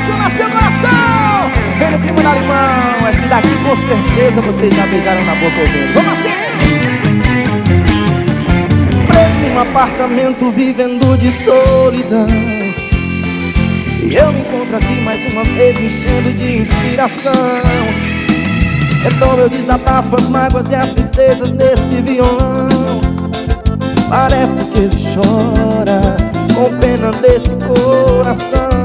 apaixona seu coração. Vem no clima da limão. Esse daqui com certeza vocês já beijaram na boca ouvindo. Vamos assim. Preso em um apartamento vivendo de solidão, e eu me encontro aqui mais uma vez me enchendo de inspiração. Então eu desabafo as mágoas e as tristezas nesse violão. Parece que ele chora com pena desse coração.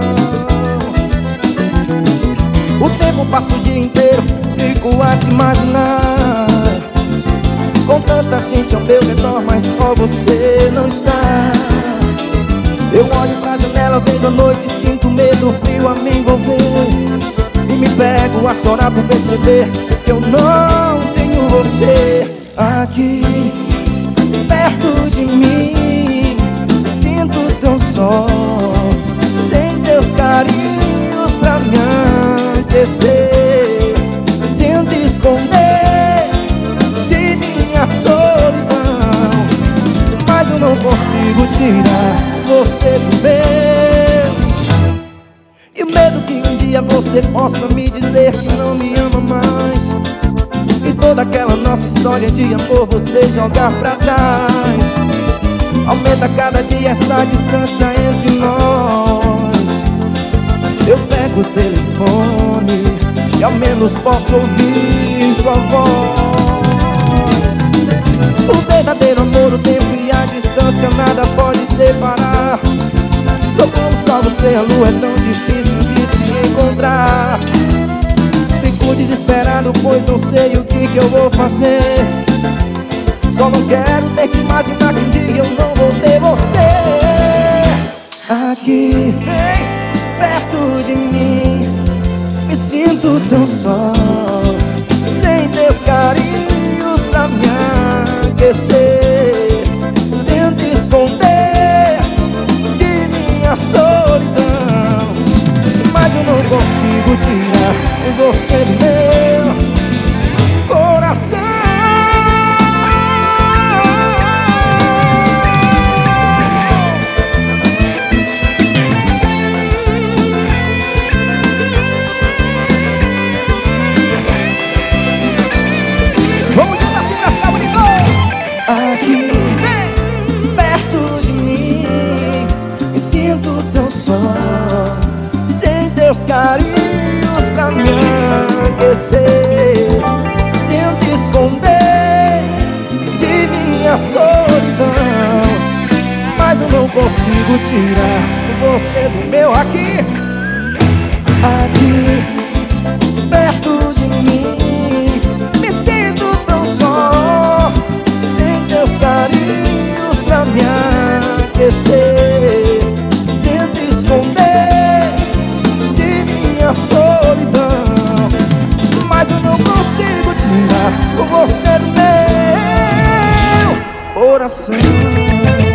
O tempo passa o dia inteiro, fico a te imaginar, com tanta gente ao meu redor, mas só você não está. Eu olho pra janela, vejo a noite e sinto medo, frio a me envolver, e me pego a chorar por perceber que eu não tenho você aqui perto de mim. Me sinto tão só, sem teus carinhos pra me aquecer. Tento esconder de minha solidão, mas eu não consigo tirar você do meu. E o medo que um dia você possa me dizer que não me ama mais, e toda aquela nossa história de amor você jogar pra trás. Aumenta cada dia essa distância entre nós. Eu pego o telefone e ao menos posso ouvir tua voz. O verdadeiro amor, o tempo e a distância nada pode separar. Sou como só você, a lua, é tão difícil de se encontrar. Fico desesperado, pois não sei o que eu vou fazer. Só não quero ter que imaginar que um dia eu não vou ter você aqui perto de mim. Me sinto tão só, sem teus carinhos pra me aquecer. Tento esconder de minha solidão, mas eu não consigo tirar você do meu coração. Vamos juntos assim pra ficar bonito. Aqui, vem perto de mim. Me sinto tão só, sem teus carinhos pra me aquecer. Tento esconder de minha solidão, mas eu não consigo tirar você do meu aqui. Aqui, perto de mim. Me sinto tão só, sem teus carinhos pra me aquecer. Tento esconder de minha solidão, mas eu não consigo tirar você do meu coração.